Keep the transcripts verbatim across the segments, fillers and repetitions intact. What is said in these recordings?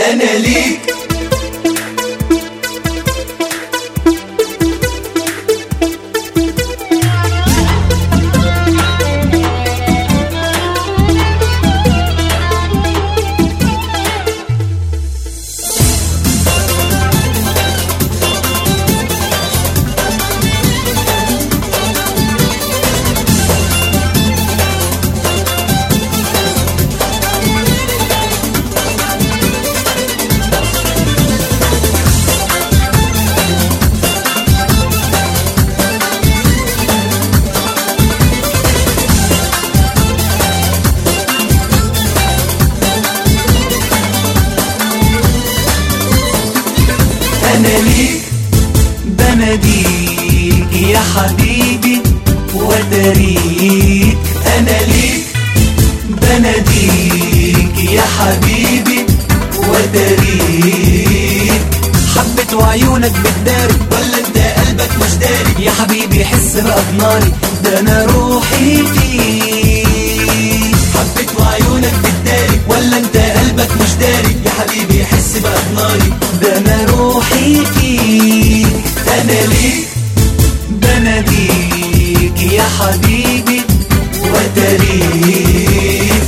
أنا ليك. أنا ليك بناديك يا حبيبي وتريك. أنا ليك بناديك يا حبيبي وتريك. حبت وعيونك بتداري ولا انت قلبك مش داري؟ يا حبيبي حس بقى بناري، ده انا روحي فيك. حبت وعيونك بتداري ولا انت قلبك مش داري؟ يا حبيبي حس بقى بناري، ده انا روحي فيك. انا ليك بناديك يا حبيبي وتريك.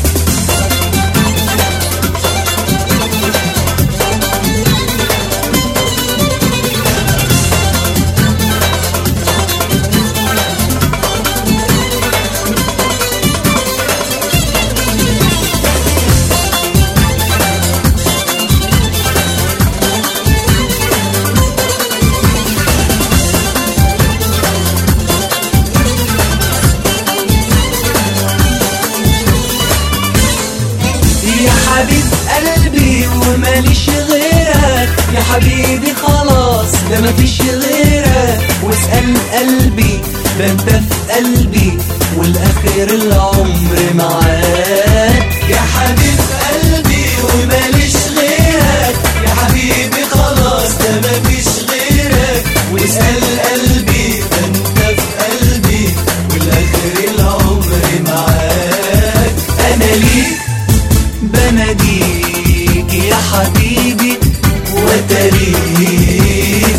حبيب قلبي وماليش غيرك، يا حبيبي خلاص ده مفيش غيرك. واسأل قلبي ده انت في قلبي والاخر العمر معاك. يا حبيب قلبي وماليش غيرك، يا حبيبي خلاص ده مفيش غيرك. واسأل قلبي ده انت في قلبي والاخر العمر معاك. انا ليك بناديك يا حبيبي وتريك.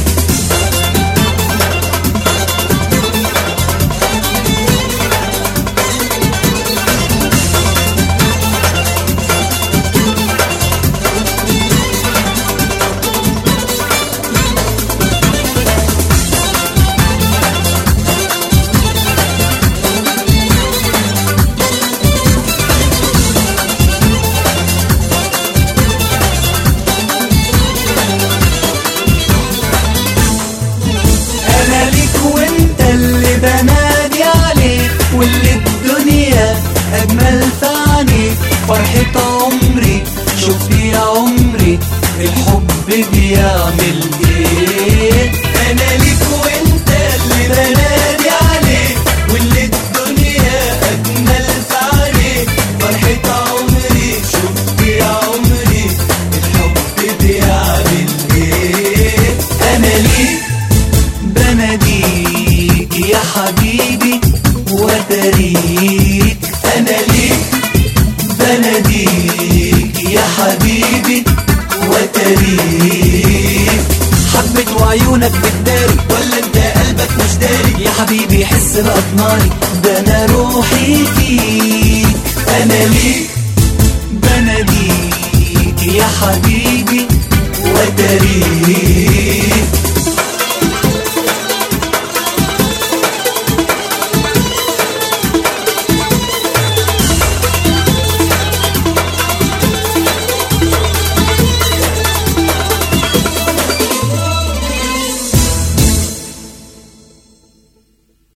بنادي عليك واللي الدنيا أجمل في عينيك. فرحة عمري شوف يا عمري الحب بيعمل ايه. أنا ليك وانت اللي بنادي عليك واللي الدنيا أجمل في عينيك. فرحة عمري شوف يا عمري الحب بيعمل ايه. أنا ليك بناديك يا حبيبي وتريك. أنا ليك بناديك يا حبيبي وتريك. حبت وعيونك بتداري ولا انت قلبك مش داري؟ يا حبيبي حس بقى بناري، ده انا روحي فيك. أنا ليك بناديك يا حبيبي وتريك.